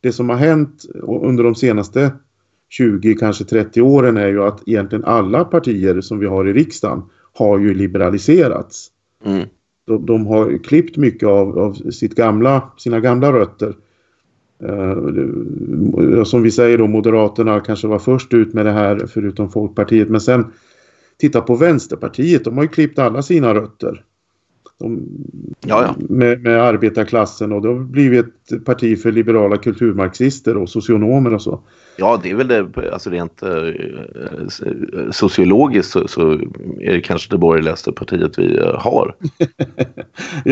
det som har hänt under de senaste 20, kanske 30 åren är ju att egentligen alla partier som vi har i riksdagen har ju liberaliserats. De har klippt mycket av sina gamla rötter. Som vi säger då, Moderaterna kanske var först ut med det här förutom Folkpartiet. Men sen titta på Vänsterpartiet, de har ju klippt alla sina rötter. Med arbetarklassen, och det har blivit ett parti för liberala kulturmarxister och socionomer och så. Ja, det är väl det, alltså rent sociologiskt så är det kanske det borgerligaste partiet vi har.